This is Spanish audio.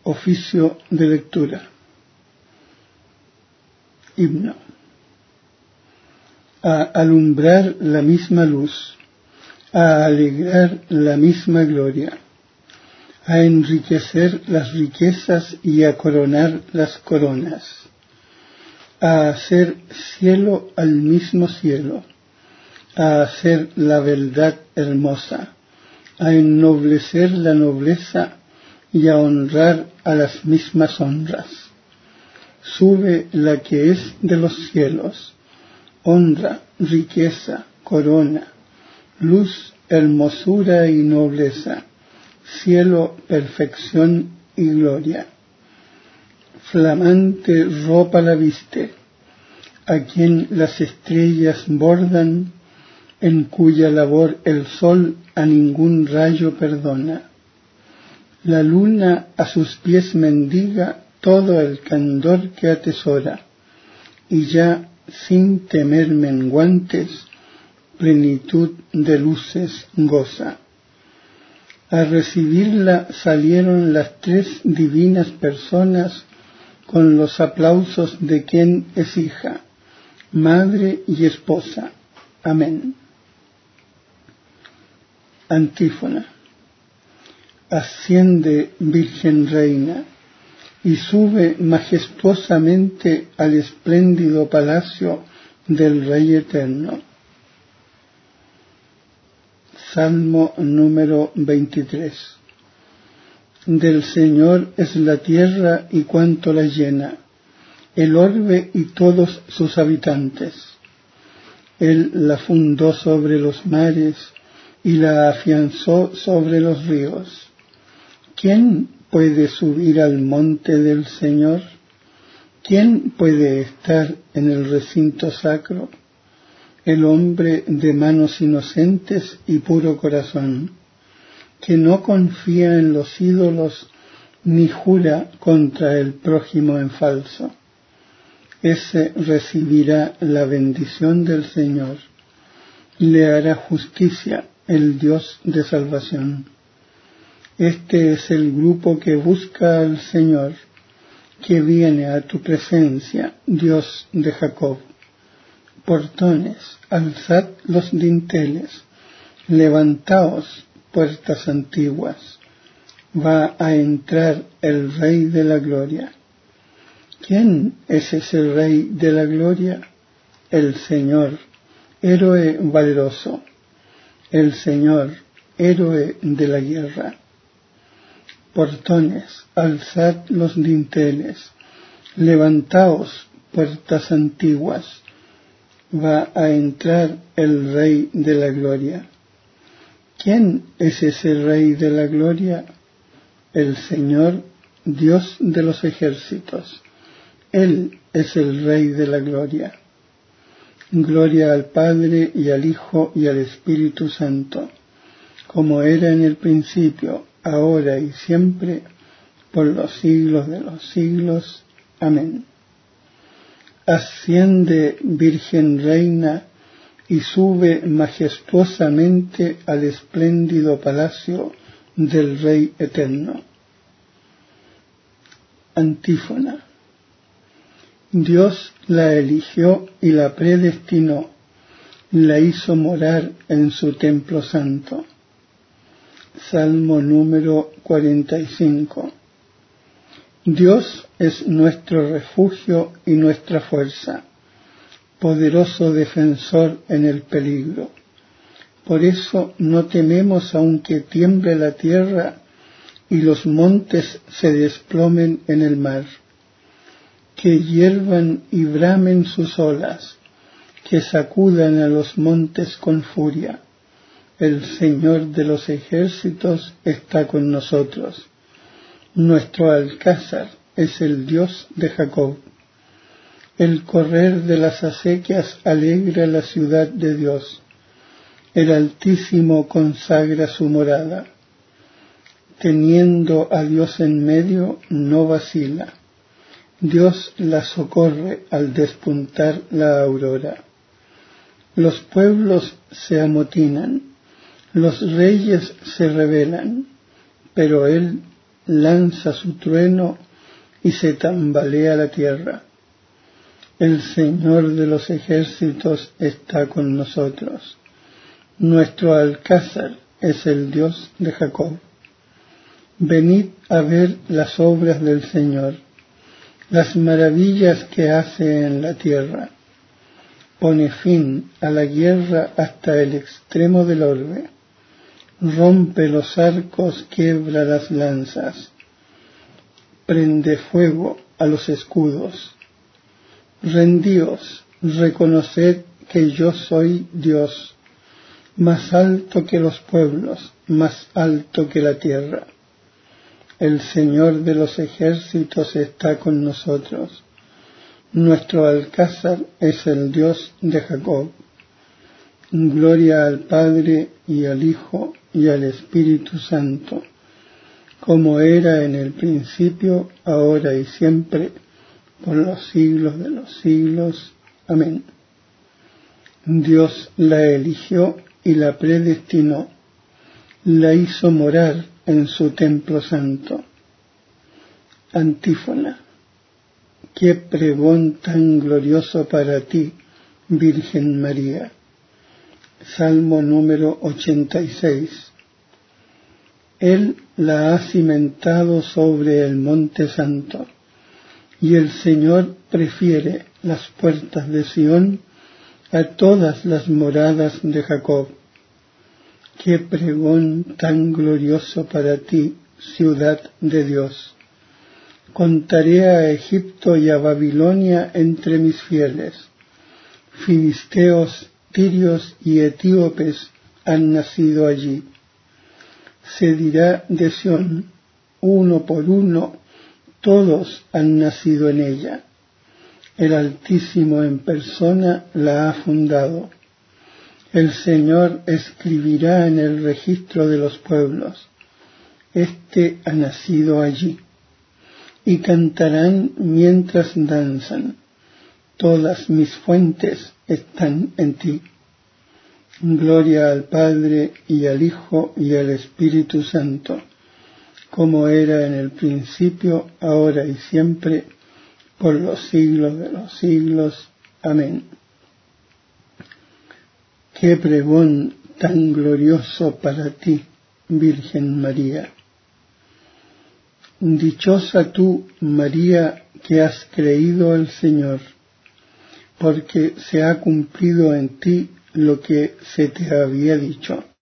Oficio de lectura. Himno. A alumbrar la misma luz, a alegrar la misma gloria, a enriquecer las riquezas y a coronar las coronas, a hacer cielo al mismo cielo, a hacer la verdad hermosa, a ennoblecer la nobleza y a honrar a las mismas honras. Sube la que es de los cielos, honra, riqueza, corona, luz, hermosura y nobleza, cielo, perfección y gloria. Flamante ropa la viste, a quien las estrellas bordan, en cuya labor el sol a ningún rayo perdona. La luna a sus pies mendiga todo el candor que atesora, y ya sin temer menguantes, plenitud de luces goza. A recibirla salieron las tres divinas personas con los aplausos de quien es hija, madre y esposa. Amén. Antífona. Asciende, Virgen Reina, y sube majestuosamente al espléndido palacio del Rey Eterno. Salmo número 23. Del Señor es la tierra y cuanto la llena, el orbe y todos sus habitantes. Él la fundó sobre los mares y la afianzó sobre los ríos. ¿Quién puede subir al monte del Señor? ¿Quién puede estar en el recinto sacro? El hombre de manos inocentes y puro corazón, que no confía en los ídolos ni jura contra el prójimo en falso. Ese recibirá la bendición del Señor, le hará justicia el Dios de salvación. Este es el grupo que busca al Señor, que viene a tu presencia, Dios de Jacob. Portones, alzad los dinteles, levantaos, puertas antiguas. Va a entrar el Rey de la Gloria. ¿Quién es ese Rey de la Gloria? El Señor, héroe valeroso, el Señor, héroe de la guerra. Portones, alzad los dinteles, levantaos, puertas antiguas. Va a entrar el Rey de la Gloria. ¿Quién es ese Rey de la Gloria? El Señor, Dios de los ejércitos. Él es el Rey de la Gloria. Gloria al Padre y al Hijo y al Espíritu Santo, como era en el principio, ahora y siempre, por los siglos de los siglos. Amén. Asciende, Virgen Reina, y sube majestuosamente al espléndido palacio del Rey Eterno. Antífona. Dios la eligió y la predestinó, la hizo morar en su templo santo. Salmo número 45. Dios es nuestro refugio y nuestra fuerza, poderoso defensor en el peligro. Por eso no tememos aunque tiemble la tierra y los montes se desplomen en el mar. Que hiervan y bramen sus olas, que sacudan a los montes con furia. El Señor de los ejércitos está con nosotros. Nuestro alcázar es el Dios de Jacob. El correr de las acequias alegra la ciudad de Dios. El Altísimo consagra su morada. Teniendo a Dios en medio, no vacila. Dios la socorre al despuntar la aurora. Los pueblos se amotinan, los reyes se rebelan, pero Él lanza su trueno y se tambalea la tierra. El Señor de los ejércitos está con nosotros. Nuestro alcázar es el Dios de Jacob. Venid a ver las obras del Señor, las maravillas que hace en la tierra. Pone fin a la guerra hasta el extremo del orbe. Rompe los arcos, quiebra las lanzas. Prende fuego a los escudos. Rendíos, reconoced que yo soy Dios, más alto que los pueblos, más alto que la tierra. El Señor de los ejércitos está con nosotros. Nuestro alcázar es el Dios de Jacob. Gloria al Padre y al Hijo y al Espíritu Santo, como era en el principio, ahora y siempre, por los siglos de los siglos. Amén. Dios la eligió y la predestinó, la hizo morar en su templo santo. Antífona. Qué pregón tan glorioso para ti, Virgen María. Salmo número 86. Él la ha cimentado sobre el monte santo, y el Señor prefiere las puertas de Sión a todas las moradas de Jacob. Qué pregón tan glorioso para ti, ciudad de Dios. Contaré a Egipto y a Babilonia entre mis fieles. Filisteos, tirios y etíopes han nacido allí. Se dirá de Sión, uno por uno, todos han nacido en ella. El Altísimo en persona la ha fundado. El Señor escribirá en el registro de los pueblos. Este ha nacido allí. Y cantarán mientras danzan. Todas mis fuentes están en ti. Gloria al Padre y al Hijo y al Espíritu Santo, como era en el principio, ahora y siempre, por los siglos de los siglos. Amén. Qué pregón tan glorioso para ti, Virgen María. Dichosa tú, María, que has creído al Señor, porque se ha cumplido en ti lo que se te había dicho.